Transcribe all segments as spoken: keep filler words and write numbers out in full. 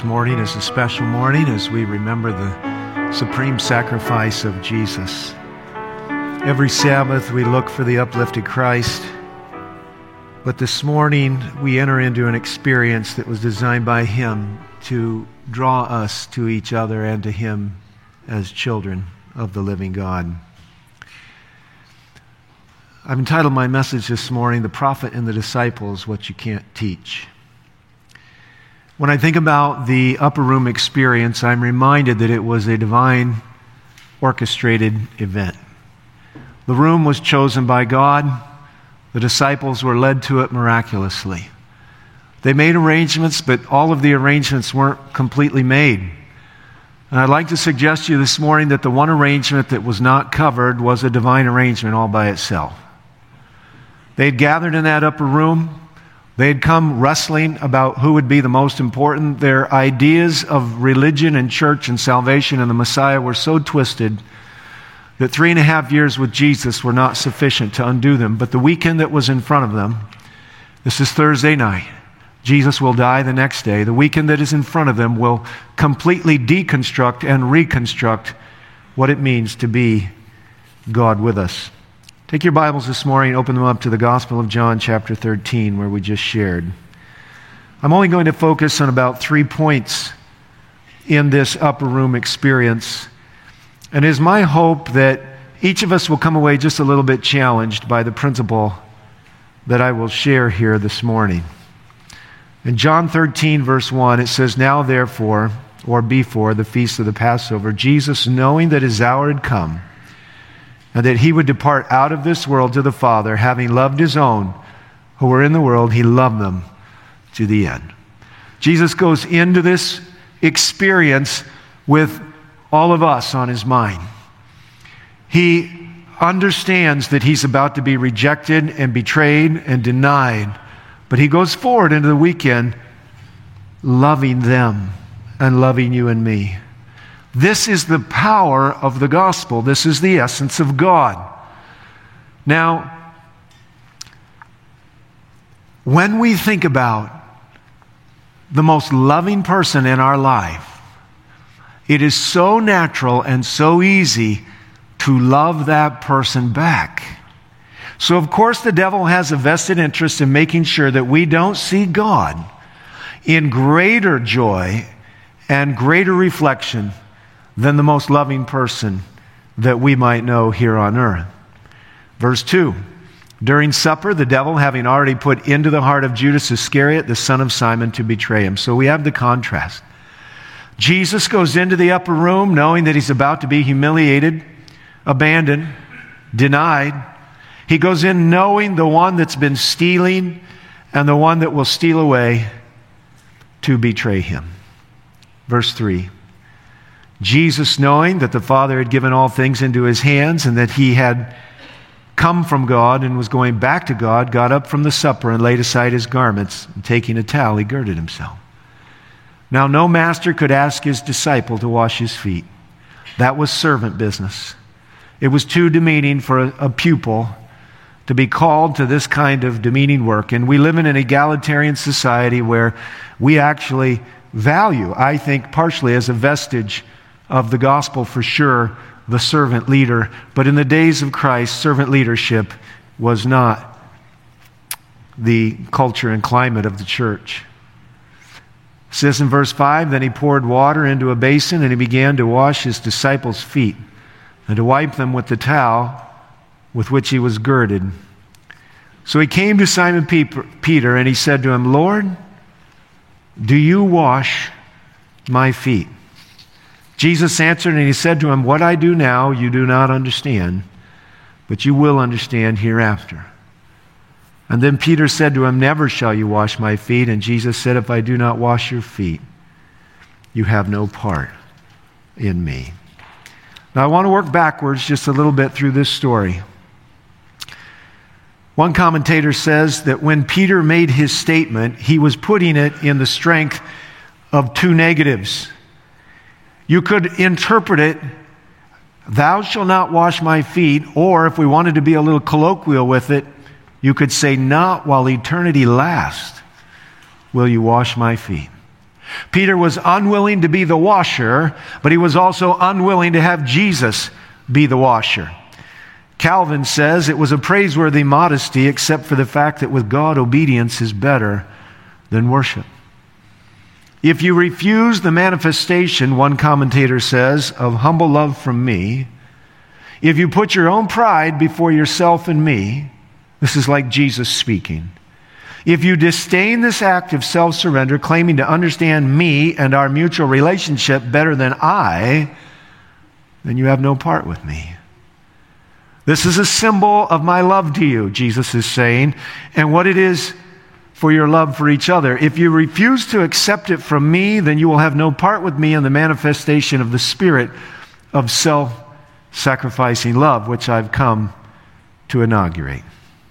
this morning is a special morning as we remember the supreme sacrifice of Jesus. Every Sabbath we look for the uplifted Christ, but this morning we enter into an experience that was designed by Him to draw us to each other and to Him as children of the living God. I've entitled my message this morning, The Prophet and the Disciples, What You Can't Teach. When I think about the upper room experience, I'm reminded that it was a divine orchestrated event. The room was chosen by God. The disciples were led to it miraculously. They made arrangements, but all of the arrangements weren't completely made. And I'd like to suggest to you this morning that the one arrangement that was not covered was a divine arrangement all by itself. They had gathered in that upper room. They had come wrestling about who would be the most important. Their ideas of religion and church and salvation and the Messiah were so twisted that three and a half years with Jesus were not sufficient to undo them. But the weekend that was in front of them, this is Thursday night. Jesus will die the next day. The weekend that is in front of them will completely deconstruct and reconstruct what it means to be God with us. Take your Bibles this morning, open them up to the Gospel of John chapter thirteen, where we just shared. I'm only going to focus on about three points in this upper room experience. And it is my hope that each of us will come away just a little bit challenged by the principle that I will share here this morning. In John thirteen, verse one, it says, "Now therefore, or before the feast of the Passover, Jesus, knowing that his hour had come, and that he would depart out of this world to the Father, having loved his own who were in the world, he loved them to the end." Jesus goes into this experience with all of us on his mind. He understands that he's about to be rejected and betrayed and denied, but he goes forward into the weekend loving them and loving you and me. This is the power of the gospel. This is the essence of God. Now, when we think about the most loving person in our life, it is so natural and so easy to love that person back. So, of course, the devil has a vested interest in making sure that we don't see God in greater joy and greater reflection than the most loving person that we might know here on earth. Verse two, "During supper, the devil, having already put into the heart of Judas Iscariot, the son of Simon, to betray him." So we have the contrast. Jesus goes into the upper room knowing that he's about to be humiliated, abandoned, denied. He goes in knowing the one that's been stealing and the one that will steal away to betray him. Verse three, "Jesus, knowing that the Father had given all things into his hands and that he had come from God and was going back to God, got up from the supper and laid aside his garments, and taking a towel, he girded himself. Now no master could ask his disciple to wash his feet. That was servant business. It was too demeaning for a, a pupil to be called to this kind of demeaning work. And we live in an egalitarian society where we actually value, I think partially as a vestige of the gospel for sure, the servant leader. But in the days of Christ, servant leadership was not the culture and climate of the church. It says in verse five, "Then he poured water into a basin and he began to wash his disciples' feet and to wipe them with the towel with which he was girded. So he came to Simon Peter and he said to him, 'Lord, do you wash my feet?' Jesus answered and he said to him, 'What I do now you do not understand, but you will understand hereafter.' And then Peter said to him, 'Never shall you wash my feet.' And Jesus said, 'If I do not wash your feet, you have no part in me.'" Now I want to work backwards just a little bit through this story. One commentator says that when Peter made his statement, he was putting it in the strength of two negatives. You could interpret it, "Thou shalt not wash my feet," or if we wanted to be a little colloquial with it, you could say, "Not while eternity lasts will you wash my feet." Peter was unwilling to be the washer, but he was also unwilling to have Jesus be the washer. Calvin says it was a praiseworthy modesty, except for the fact that with God, obedience is better than worship. If you refuse the manifestation, one commentator says, of humble love from me, if you put your own pride before yourself and me, this is like Jesus speaking. If you disdain this act of self-surrender, claiming to understand me and our mutual relationship better than I, then you have no part with me. This is a symbol of my love to you, Jesus is saying, and what it is for your love for each other. If you refuse to accept it from me, then you will have no part with me in the manifestation of the spirit of self-sacrificing love, which I've come to inaugurate.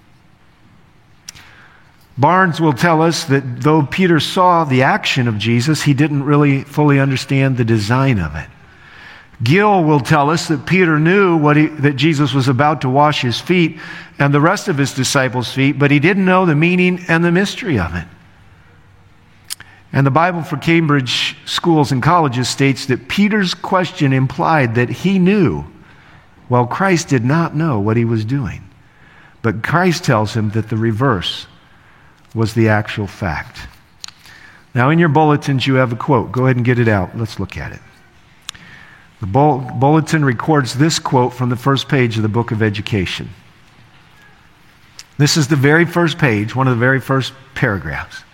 Barnes will tell us that though Peter saw the action of Jesus, he didn't really fully understand the design of it. Gill will tell us that Peter knew what he, that Jesus was about to wash his feet and the rest of his disciples' feet, but he didn't know the meaning and the mystery of it. And the Bible for Cambridge schools and colleges states that Peter's question implied that he knew, while Christ did not know what he was doing. But Christ tells him that the reverse was the actual fact. Now, in your bulletins, you have a quote. Go ahead and get it out. Let's look at it. The bulletin records this quote from the first page of the Book of Education. This is the very first page, one of the very first paragraphs.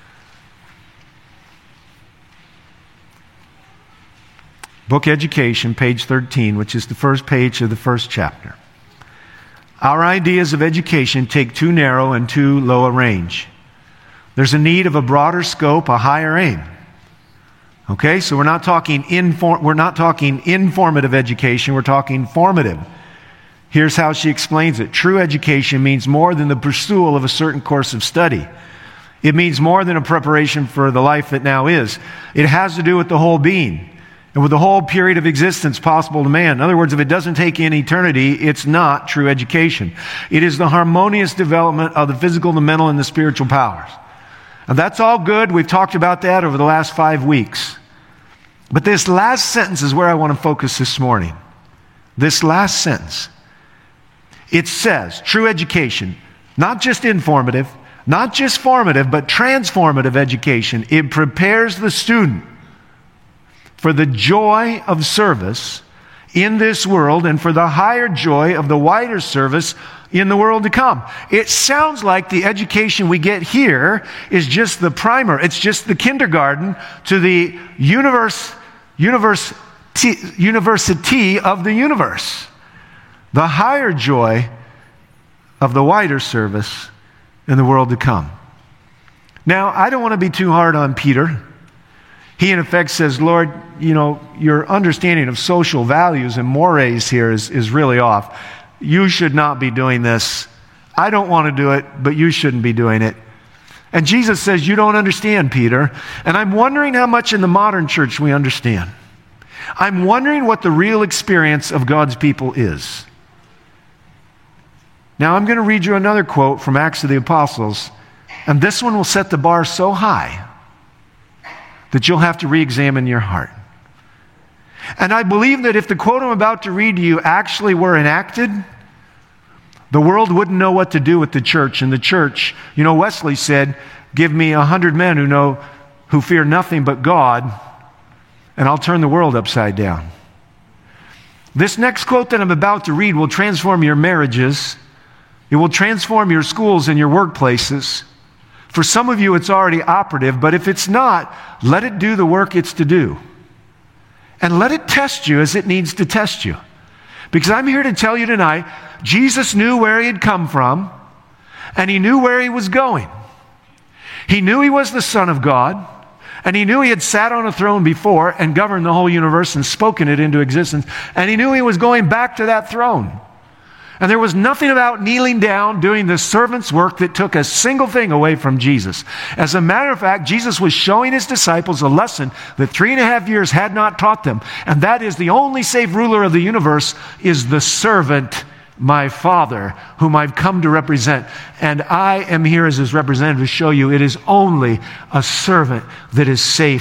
Book Education, page thirteen, which is the first page of the first chapter. Our ideas of education take too narrow and too low a range. There's a need of a broader scope, a higher aim. Okay, so we're not talking inform, we're not talking informative education, we're talking formative. Here's how she explains it. True education means more than the pursuit of a certain course of study. It means more than a preparation for the life that now is. It has to do with the whole being and with the whole period of existence possible to man. In other words, if it doesn't take in eternity, it's not true education. It is the harmonious development of the physical, the mental, and the spiritual powers. And that's all good. We've talked about that over the last five weeks. But this last sentence is where I want to focus this morning. This last sentence. It says, true education, not just informative, not just formative, but transformative education. It prepares the student for the joy of service in this world and for the higher joy of the wider service in the world to come. It sounds like the education we get here is just the primer. It's just the kindergarten to the universe, universe, university of the universe. The higher joy of the wider service in the world to come. Now, I don't want to be too hard on Peter. He, in effect, says, Lord, you know, your understanding of social values and mores here is, is really off. You should not be doing this. I don't want to do it, but you shouldn't be doing it. And Jesus says, you don't understand, Peter. And I'm wondering how much in the modern church we understand. I'm wondering what the real experience of God's people is. Now, I'm going to read you another quote from Acts of the Apostles, and this one will set the bar so high that you'll have to re-examine your heart. And I believe that if the quote I'm about to read to you actually were enacted, the world wouldn't know what to do with the church. And the church, you know, Wesley said, give me a hundred men who know, who fear nothing but God, and I'll turn the world upside down. This next quote that I'm about to read will transform your marriages. It will transform your schools and your workplaces. For some of you, it's already operative, but if it's not, let it do the work it's to do. And let it test you as it needs to test you. Because I'm here to tell you tonight, Jesus knew where he had come from, and he knew where he was going. He knew he was the Son of God, and he knew he had sat on a throne before and governed the whole universe and spoken it into existence, and he knew he was going back to that throne. And there was nothing about kneeling down, doing the servant's work that took a single thing away from Jesus. As a matter of fact, Jesus was showing his disciples a lesson that three and a half years had not taught them. And that is the only safe ruler of the universe is the servant, my Father, whom I've come to represent. And I am here as his representative to show you it is only a servant that is safe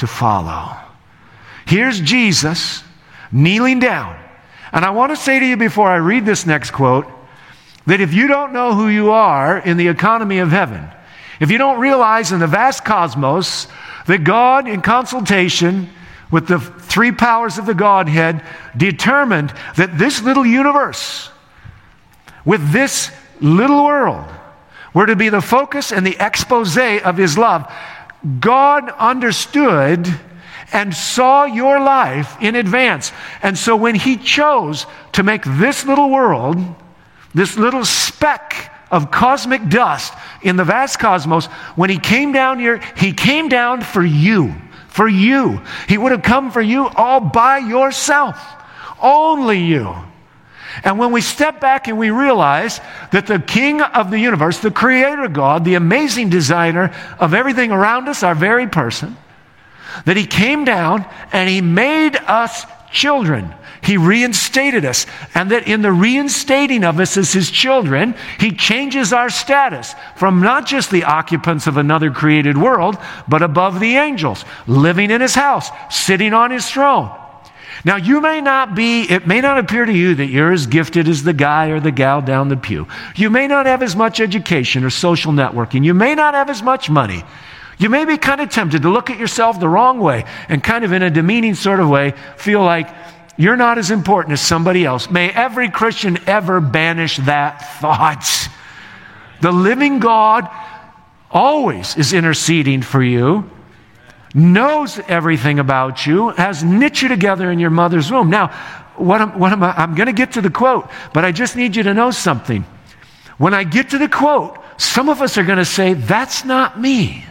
to follow. Here's Jesus kneeling down. And I want to say to you before I read this next quote, that if you don't know who you are in the economy of heaven, if you don't realize in the vast cosmos that God, in consultation with the three powers of the Godhead, determined that this little universe, with this little world, were to be the focus and the expose of His love, God understood and saw your life in advance. And so when He chose to make this little world, this little speck of cosmic dust in the vast cosmos, when He came down here, He came down for you. For you. He would have come for you all by yourself. Only you. And when we step back and we realize that the King of the universe, the Creator God, the amazing designer of everything around us, our very person, that He came down and He made us children. He reinstated us. And that in the reinstating of us as His children, He changes our status from not just the occupants of another created world, but above the angels, living in His house, sitting on His throne. Now, you may not be, it may not appear to you that you're as gifted as the guy or the gal down the pew. You may not have as much education or social networking. You may not have as much money. You may be kind of tempted to look at yourself the wrong way and kind of in a demeaning sort of way feel like you're not as important as somebody else. May every Christian ever banish that thought. The living God always is interceding for you, knows everything about you, has knit you together in your mother's womb. Now, what am, what am I, I'm going to get to the quote, but I just need you to know something. When I get to the quote, some of us are going to say, that's not me.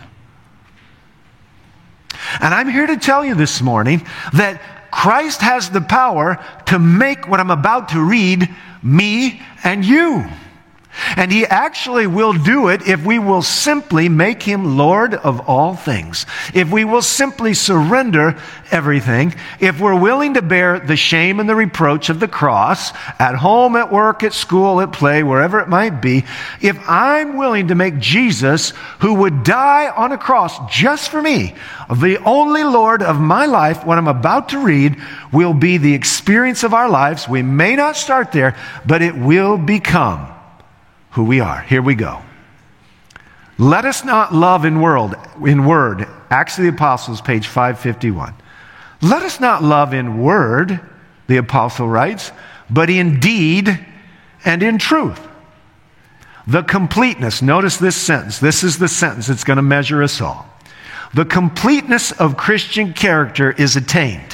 And I'm here to tell you this morning that Christ has the power to make what I'm about to read me and you. And He actually will do it if we will simply make Him Lord of all things. If we will simply surrender everything. If we're willing to bear the shame and the reproach of the cross at home, at work, at school, at play, wherever it might be. If I'm willing to make Jesus, who would die on a cross just for me, the only Lord of my life, what I'm about to read will be the experience of our lives. We may not start there, but it will become who we are. Here we go. Let us not love in world, in word. Acts of the Apostles, page five fifty-one. Let us not love in word, the apostle writes, but in deed and in truth. The completeness, notice this sentence. This is the sentence that's going to measure us all. The completeness of Christian character is attained.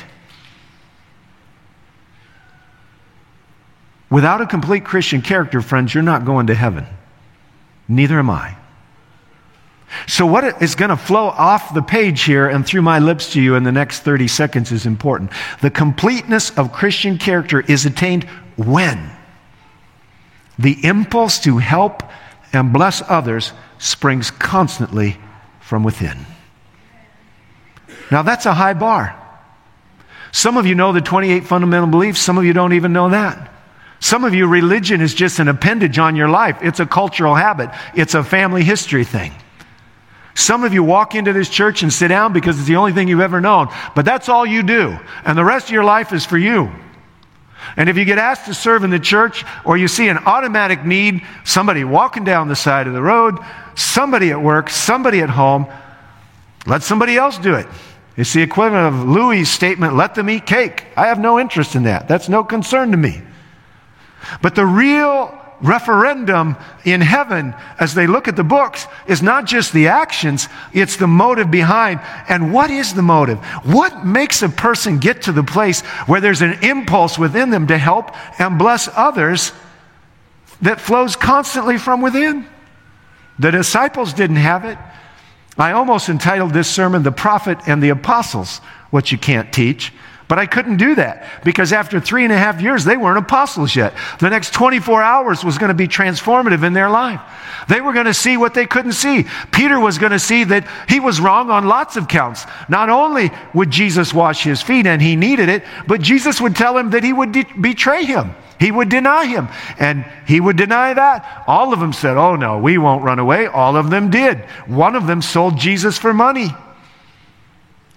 Without a complete Christian character, friends, you're not going to heaven. Neither am I. So what is going to flow off the page here and through my lips to you in the next thirty seconds is important. The completeness of Christian character is attained when the impulse to help and bless others springs constantly from within. Now that's a high bar. Some of you know the twenty-eight fundamental beliefs. Some of you don't even know that. Some of you, religion is just an appendage on your life. It's a cultural habit. It's a family history thing. Some of you walk into this church and sit down because it's the only thing you've ever known. But that's all you do. And the rest of your life is for you. And if you get asked to serve in the church, or you see an automatic need, somebody walking down the side of the road, somebody at work, somebody at home, let somebody else do it. It's the equivalent of Louis' statement, let them eat cake. I have no interest in that. That's no concern to me. But the real referendum in heaven, as they look at the books, is not just the actions, it's the motive behind. And what is the motive? What makes a person get to the place where there's an impulse within them to help and bless others that flows constantly from within? The disciples didn't have it. I almost entitled this sermon, The Prophet and the Apostles, What You Can't Teach. But I couldn't do that because after three and a half years, they weren't apostles yet. The next twenty-four hours was going to be transformative in their life. They were going to see what they couldn't see. Peter was going to see that he was wrong on lots of counts. Not only would Jesus wash his feet, and he needed it, but Jesus would tell him that he would de- betray him. He would deny him, and he would deny that. All of them said, oh no, we won't run away. All of them did. One of them sold Jesus for money.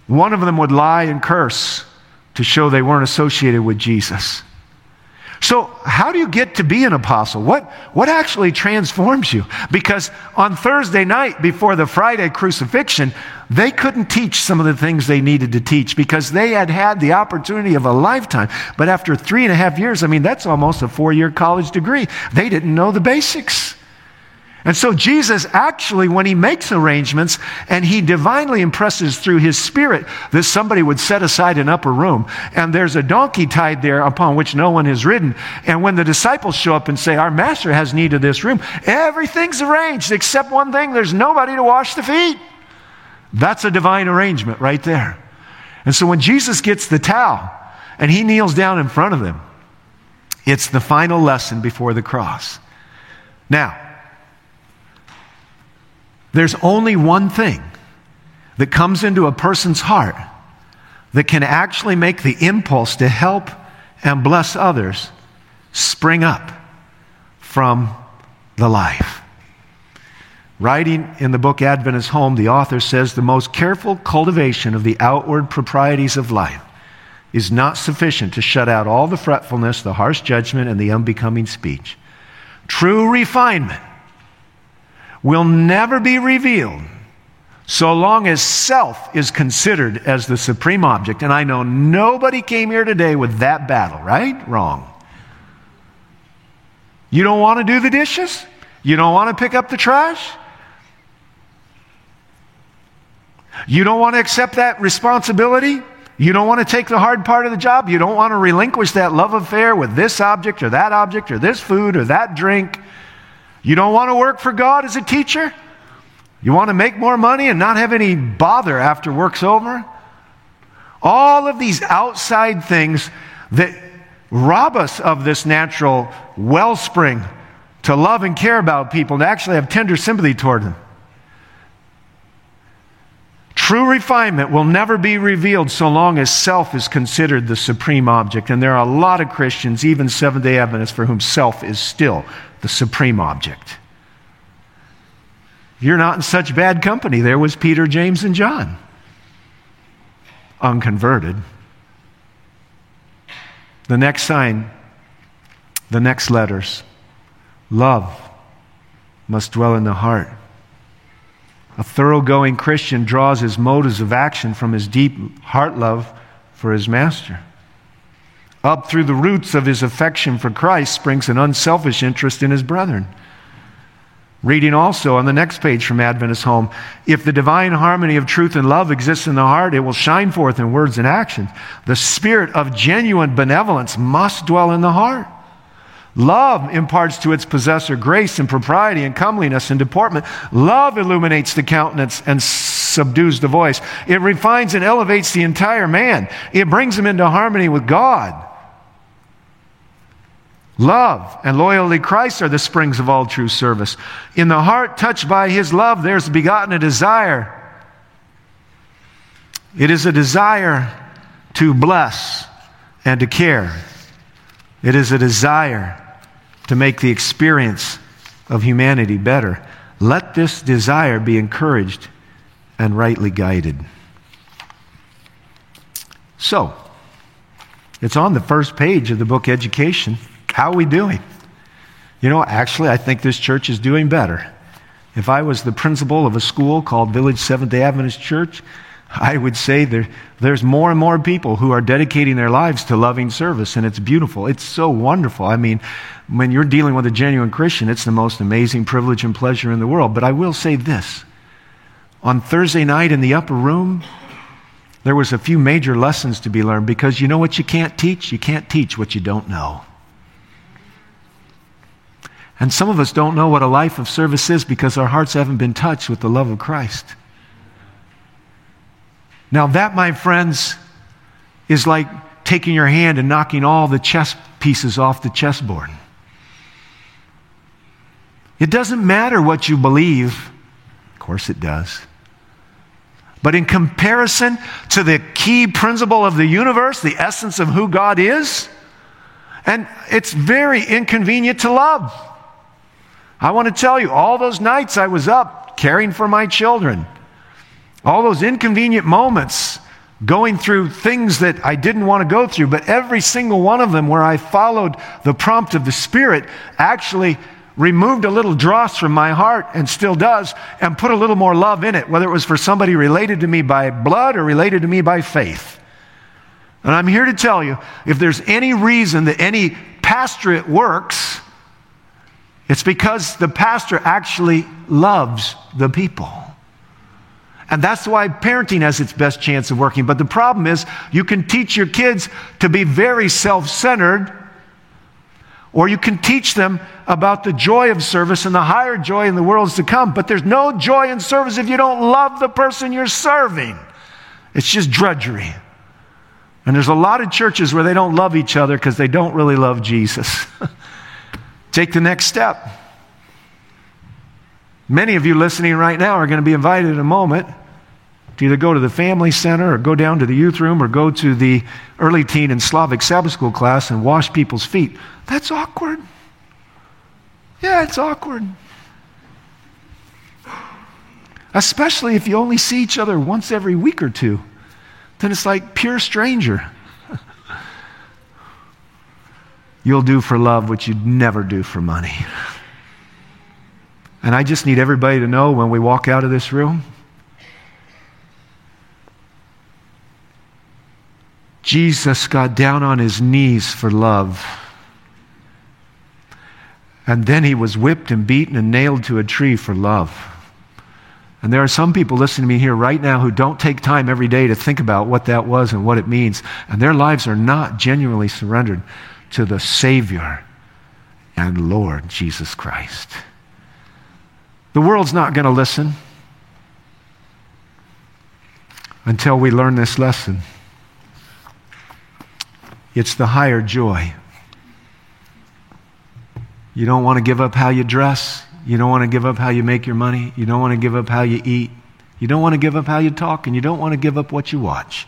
one of them would lie and curse to show they weren't associated with Jesus. So how do you get to be an apostle? What, what actually transforms you? Because on Thursday night before the Friday crucifixion, they couldn't teach some of the things they needed to teach because they had had the opportunity of a lifetime. But after three and a half years, I mean, that's almost a four-year college degree. They didn't know the basics. And so Jesus actually, when he makes arrangements and he divinely impresses through his Spirit that somebody would set aside an upper room, and there's a donkey tied there upon which no one has ridden, and when the disciples show up and say, our master has need of this room, everything's arranged except one thing: there's nobody to wash the feet. That's a divine arrangement right there. And so when Jesus gets the towel and he kneels down in front of them, it's the final lesson before the cross. Now, there's only one thing that comes into a person's heart that can actually make the impulse to help and bless others spring up from the life. Writing in the book Adventist Home, the author says, the most careful cultivation of the outward proprieties of life is not sufficient to shut out all the fretfulness, the harsh judgment, and the unbecoming speech. True refinement will never be revealed so long as self is considered as the supreme object. And I know nobody came here today with that battle, right? Wrong. You don't want to do the dishes? You don't want to pick up the trash? You don't want to accept that responsibility? You don't want to take the hard part of the job? You don't want to relinquish that love affair with this object or that object or this food or that drink? You don't want to work for God as a teacher? You want to make more money and not have any bother after work's over? All of these outside things that rob us of this natural wellspring to love and care about people and actually have tender sympathy toward them. True refinement will never be revealed so long as self is considered the supreme object. And there are a lot of Christians, even Seventh-day Adventists, for whom self is still the supreme object. You're not in such bad company. There was Peter, James, and John, unconverted. The next sign, the next letters. Love must dwell in the heart. A thoroughgoing Christian draws his motives of action from his deep heart love for his master. Up through the roots of his affection for Christ springs an unselfish interest in his brethren. Reading also on the next page from Adventist Home, if the divine harmony of truth and love exists in the heart, it will shine forth in words and actions. The spirit of genuine benevolence must dwell in the heart. Love imparts to its possessor grace and propriety and comeliness and deportment. Love illuminates the countenance and subdues the voice. It refines and elevates the entire man. It brings him into harmony with God. Love and loyalty to Christ are the springs of all true service. In the heart touched by his love, there's begotten a desire. It is a desire to bless and to care. It is a desire to make the experience of humanity better. Let this desire be encouraged and rightly guided. So, it's on the first page of the book Education. How are we doing? You know, actually, I think this church is doing better. If I was the principal of a school called Village Seventh-day Adventist Church, I would say there, there's more and more people who are dedicating their lives to loving service, and it's beautiful. It's so wonderful. I mean, when you're dealing with a genuine Christian, it's the most amazing privilege and pleasure in the world. But I will say this. On Thursday night in the upper room, there was a few major lessons to be learned, because you know what you can't teach? You can't teach what you don't know. And some of us don't know what a life of service is because our hearts haven't been touched with the love of Christ. Now that, my friends, is like taking your hand and knocking all the chess pieces off the chessboard. It doesn't matter what you believe. Of course it does. But in comparison to the key principle of the universe, the essence of who God is, and it's very inconvenient to love. I want to tell you, all those nights I was up caring for my children, all those inconvenient moments going through things that I didn't want to go through, but every single one of them where I followed the prompt of the Spirit actually removed a little dross from my heart, and still does, and put a little more love in it, whether it was for somebody related to me by blood or related to me by faith. And I'm here to tell you, if there's any reason that any pastorate works, it's because the pastor actually loves the people. And that's why parenting has its best chance of working. But the problem is, you can teach your kids to be very self-centered, or you can teach them about the joy of service and the higher joy in the worlds to come. But there's no joy in service if you don't love the person you're serving. It's just drudgery. And there's a lot of churches where they don't love each other because they don't really love Jesus. Take the next step. Many of you listening right now are going to be invited in a moment to either go to the family center or go down to the youth room or go to the early teen and Slavic Sabbath school class and wash people's feet. That's awkward. Yeah, it's awkward. Especially if you only see each other once every week or two. Then it's like pure stranger. You'll do for love what you'd never do for money. And I just need everybody to know when we walk out of this room, Jesus got down on his knees for love. And then he was whipped and beaten and nailed to a tree for love. And there are some people listening to me here right now who don't take time every day to think about what that was and what it means. And their lives are not genuinely surrendered to the Savior and Lord Jesus Christ. The world's not going to listen until we learn this lesson. It's the higher joy. You don't want to give up how you dress. You don't want to give up how you make your money. You don't want to give up how you eat. You don't want to give up how you talk, and you don't want to give up what you watch.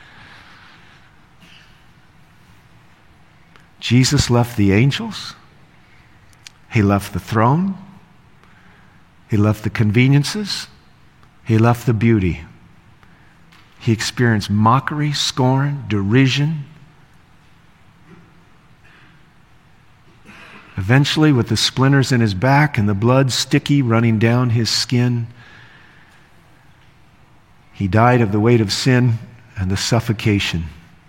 Jesus left the angels. He left the throne. He left the conveniences. He left the beauty. He experienced mockery, scorn, derision. Eventually, with the splinters in his back and the blood sticky running down his skin, he died of the weight of sin and the suffocation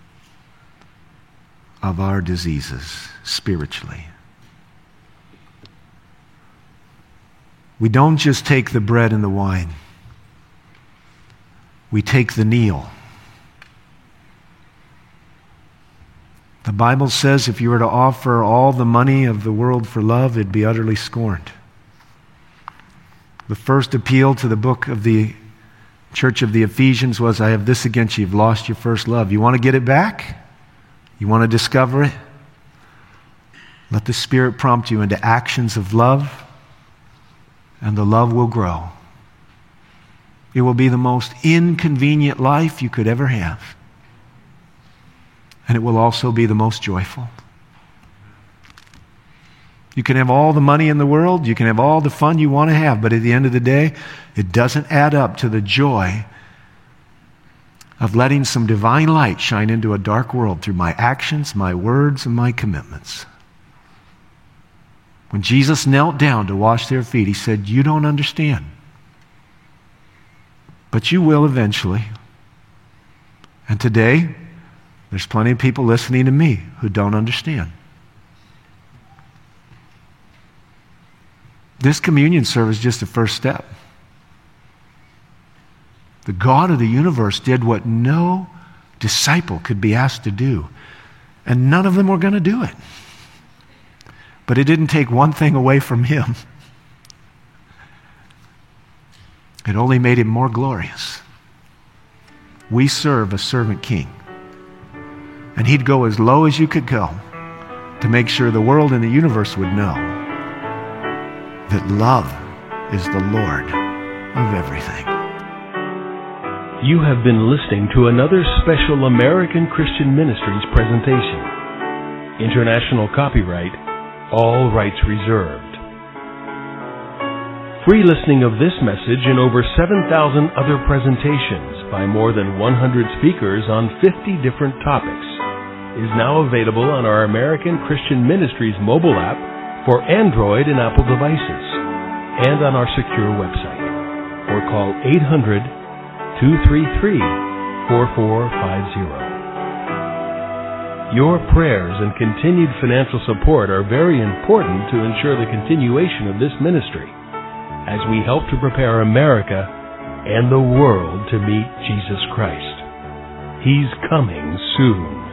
of our diseases spiritually. We don't just take the bread and the wine. We take the meal. The Bible says if you were to offer all the money of the world for love, it'd be utterly scorned. The first appeal to the book of the church of the Ephesians was, I have this against you, you've lost your first love. You want to get it back? You want to discover it? Let the Spirit prompt you into actions of love, and the love will grow. It will be the most inconvenient life you could ever have. And it will also be the most joyful. You can have all the money in the world, you can have all the fun you want to have, but at the end of the day, it doesn't add up to the joy of letting some divine light shine into a dark world through my actions, my words, and my commitments. When Jesus knelt down to wash their feet, he said, you don't understand, but you will eventually. And today, there's plenty of people listening to me who don't understand. This communion service is just the first step. The God of the universe did what no disciple could be asked to do, and none of them were going to do it. But it didn't take one thing away from him. It only made him more glorious. We serve a servant king. And he'd go as low as you could go to make sure the world and the universe would know that love is the Lord of everything. You have been listening to another special American Christian Ministries presentation. International copyright, all rights reserved. Free listening of this message and over seven thousand other presentations by more than one hundred speakers on fifty different topics is now available on our American Christian Ministries mobile app for Android and Apple devices and on our secure website. Or call eight hundred, two three three, four four five zero. Your prayers and continued financial support are very important to ensure the continuation of this ministry as we help to prepare America and the world to meet Jesus Christ. He's coming soon.